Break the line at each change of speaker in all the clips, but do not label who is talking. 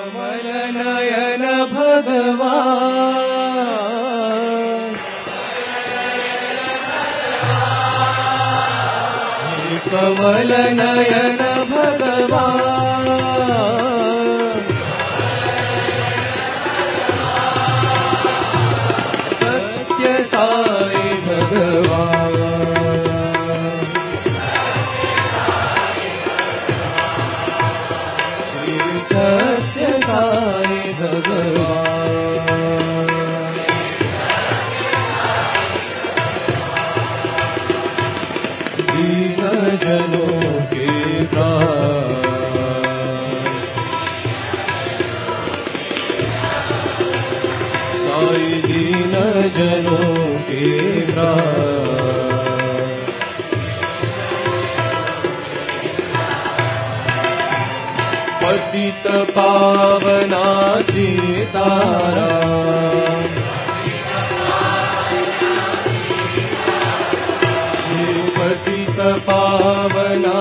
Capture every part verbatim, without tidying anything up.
कमल नयन भगवान, कमल नयन भगवान, सत्य साई भगवान, सत्य साई भगवान, दीन जनों के प्राण, साई दीन जनों के प्राण, पतित पावना सीताराम, पतित पावना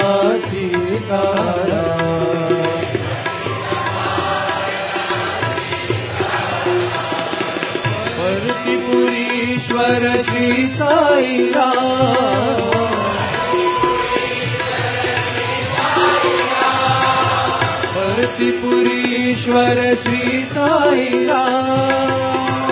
सीताराम, परतिपुरीश्वर श्री साई राम, परतिपुरीश्वर श्री साई राम,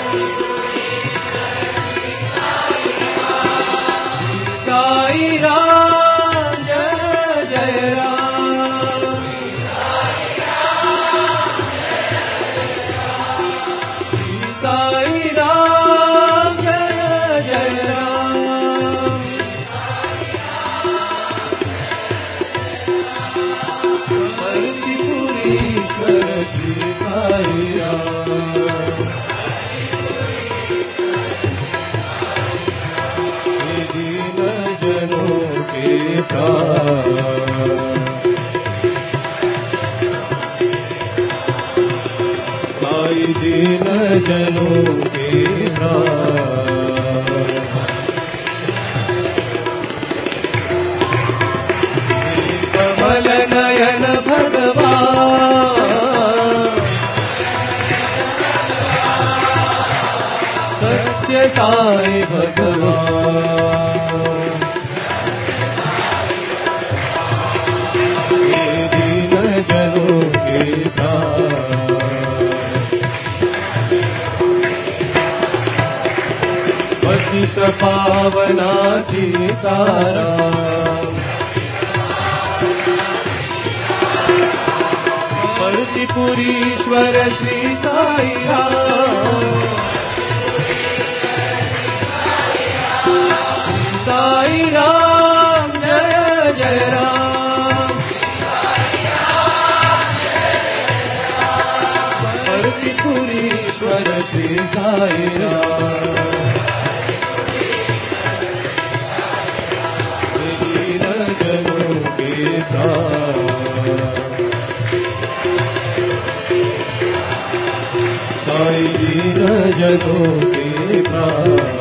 साई राम जय जय राम, साई राम जय जय राम, परतिपुरीश्वर श्री साई राम, दीन जनों के प्राण, साई दीन जनों के प्राण, कमल नयन भगवान, सत्य साई भगवान, दीन जनों के प्राण, पतित पावना सीताराम, परतिपुरीश्वर श्री साई राम, साई राम जय जय राम, परतिपुरीश्वर श्री साई राम, दीन जनों के प्राण, साई दीन जनों के प्राण,